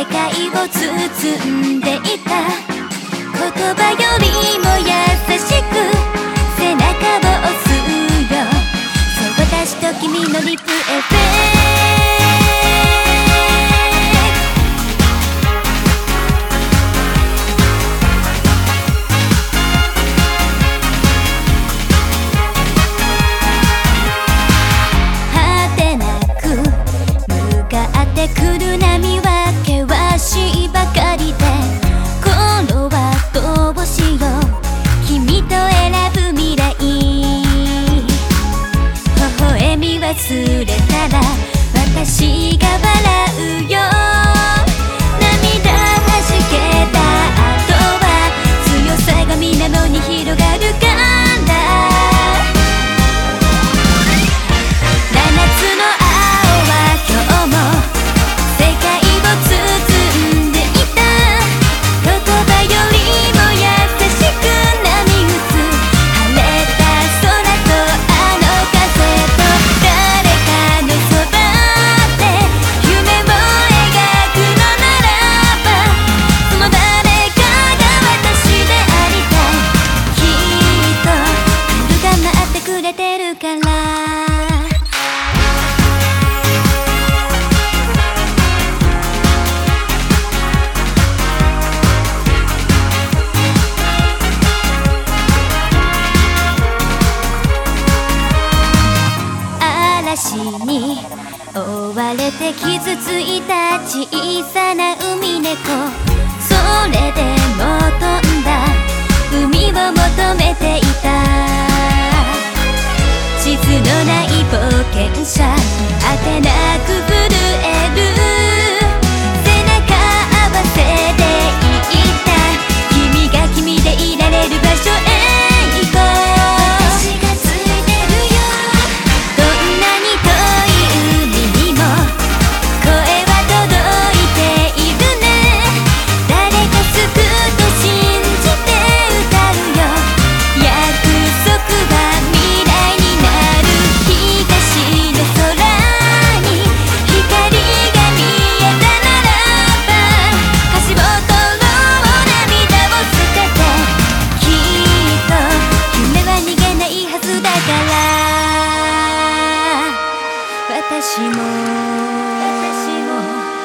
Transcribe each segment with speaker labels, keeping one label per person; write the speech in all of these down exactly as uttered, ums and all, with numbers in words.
Speaker 1: 世界を包んでいた。言葉よりも優しく背中を押すよ。そう、私と君のリップエフェクト。来る波は険しいばかりで、頃はどうしよう、君と選ぶ未来。微笑み忘れたら私が笑うよ。涙はじけた後は強さが水面に広がるから。に追われて傷ついた小さな海猫。それでも飛んだ海を求めていた。地図のない冒険者、あてなく震える背中合わせで言った。君が君でいられる場所へ行こう。私も私も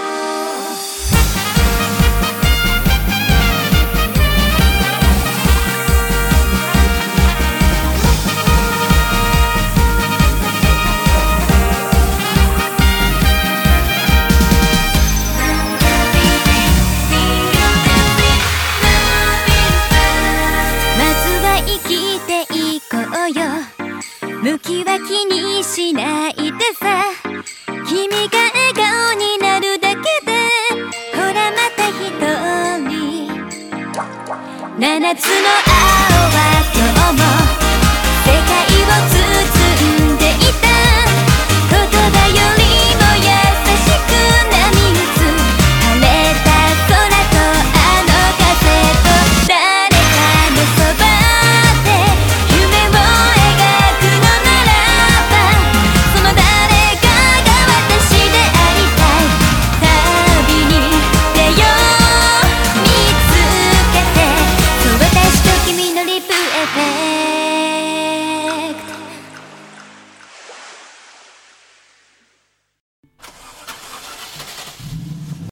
Speaker 1: まずは生きていこうよ。向きは気にしないでさ。君が笑顔になるだけでほらまた一人。七つの青は今日も